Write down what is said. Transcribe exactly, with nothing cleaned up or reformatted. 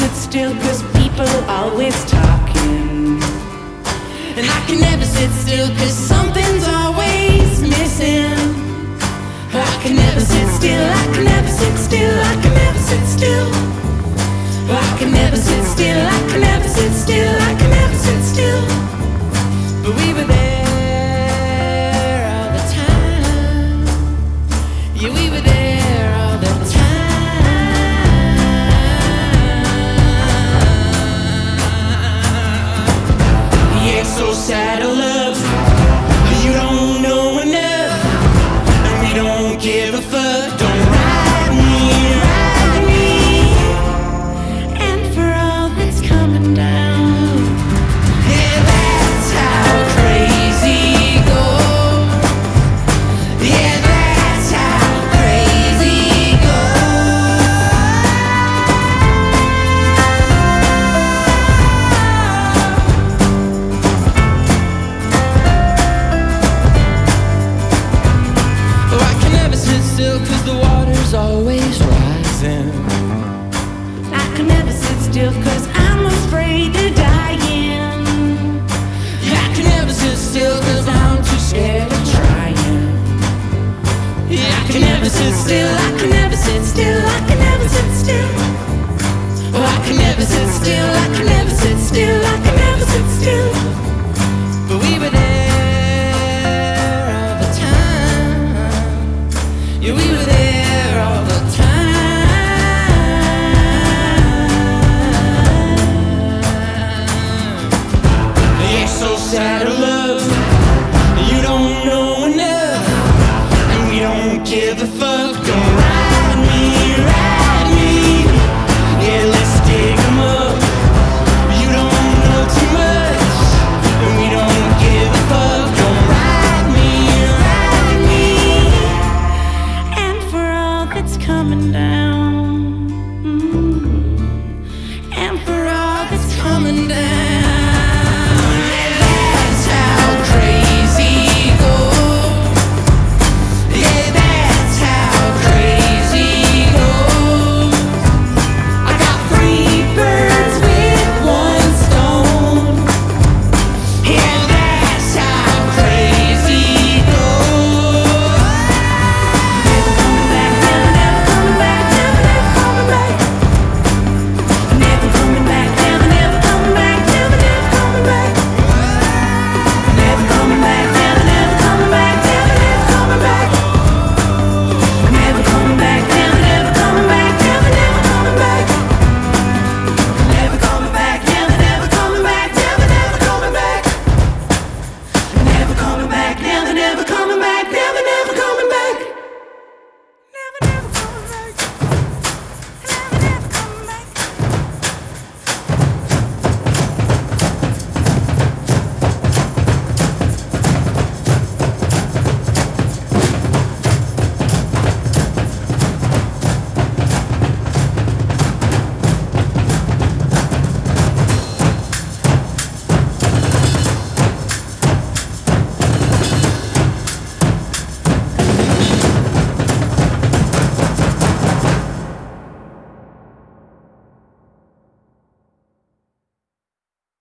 sit still cause people are always talking. And I can never sit still cause something's always missing. I can never sit still, I can never sit still, I can never sit still. I can never sit still, I can never sit still, I can never sit still. But we were there all the time. Yeah, we were there all the time. Yeah, it's so sad to love. You don't know enough, and we don't give a fuck. Don't ride me, ride me. And for all that's coming down, yeah, that's how crazy goes. Yeah, that's how crazy goes. Oh, I can never sit still cause the water's always rising. I can never sit still cause I'm afraid of dying. Yeah, I can never sit still cause I'm too scared of trying. Yeah, I can never sit still, I can never